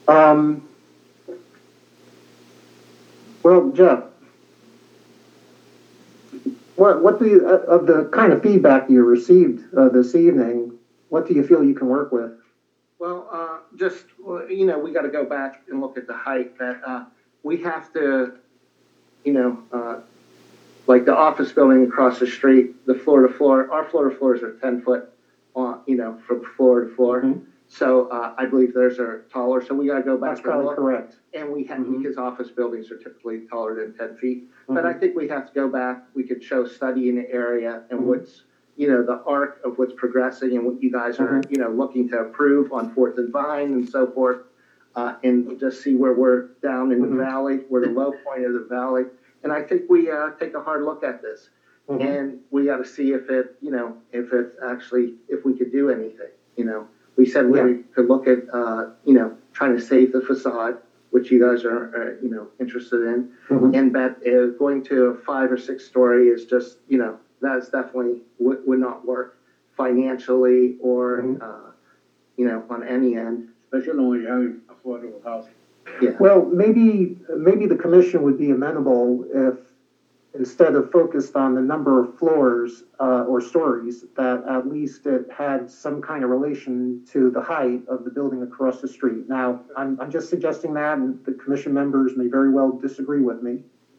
Um, well, Jeff, what do you, of the kind of feedback you received this evening, what do you feel you can work with? Well, you know, we got to go back and look at the height that we have to, you know, like the office building across the street, the floor to floor, our floor to floors are 10 foot on, you know, from floor to floor. Mhm. So I believe theirs are taller. So we got to go back That's and probably look. correct. And we have, Mhm. because office buildings are typically taller than 10 feet. But I Mhm. think we have to go back. We could show study in the area and Mhm. what's, you know, the arc of what's progressing and what you guys are, Mhm. you know, looking to approve on Fourth and Vine and so forth. And just see where we're down in the Mhm. valley, we're the low point of the valley. And I think we take a hard look at this. Mhm. And we got to see if it, you know, if it actually, if we could do anything, you know. We said we Yeah. could look at, you know, trying to save the facade, which you guys are you know, interested in. Mhm. And that going to a 5 or 6 story is just, you know, that's definitely would not work financially or, Mhm. you know, on any end. Especially when you're having affordable housing. Yeah. Well, maybe the commission would be amenable if instead of focused on the number of floors or stories, that at least it had some kind of relation to the height of the building across the street. Now, I'm just suggesting that, and the commission members may very well disagree with me.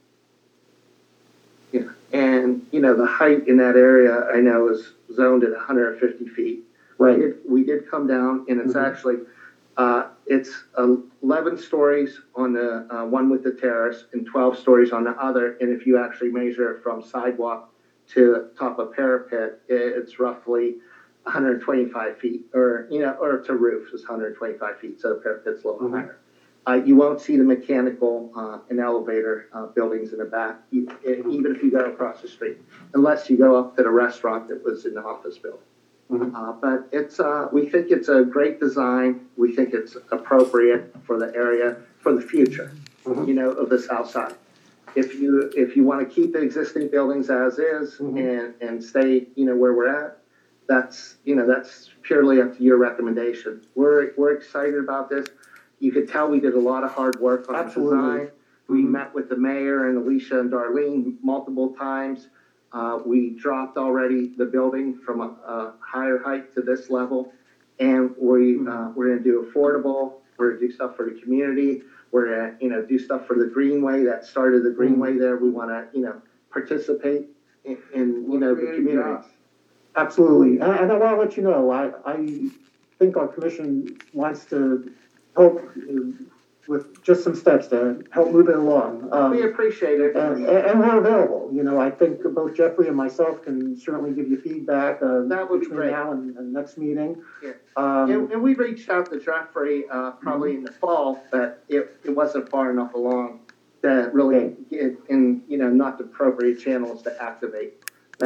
Yeah. And, you know, the height in that area I know is zoned at 150 feet. Right. We did come down, and it's Mhm. actually it's 11 stories on the one with the terrace and 12 stories on the other. And if you actually measure it from sidewalk to top of parapet, it's roughly 125 feet, or you know, or to roof is 125 feet, so the parapet's a little Mhm. higher. You won't see the mechanical and elevator buildings in the back, even if you go across the street, unless you go up to the restaurant that was in the office building. Mhm. But it's we think it's a great design. We think it's appropriate for the area for the future, Mhm. you know, of the South Side. If you want to keep the existing buildings as is Mhm. and stay, you know, where we're at, that's, you know, that's purely up to your recommendation. We're excited about this. You could tell we did a lot of hard work on Absolutely. the design. We Mhm. met with the mayor and Alicia and Darlene multiple times. We dropped already the building from a higher height to this level, and we're going to do affordable. We're going to do stuff for the community. We're going to, you know, do stuff for the Greenway that started the Greenway there. We want to, you know, participate in you know, the community. Absolutely. And I want to let you know, I think our commission wants to help with just some steps to help move it along. We appreciate it. And we're available. You know, I think both Jeffrey and myself can certainly give you feedback That would be between great. now and next meeting. Yeah. Um, And we reached out to Jeffrey probably in the fall, but it wasn't far enough along to really Okay. get in, you know, not the appropriate channels to activate.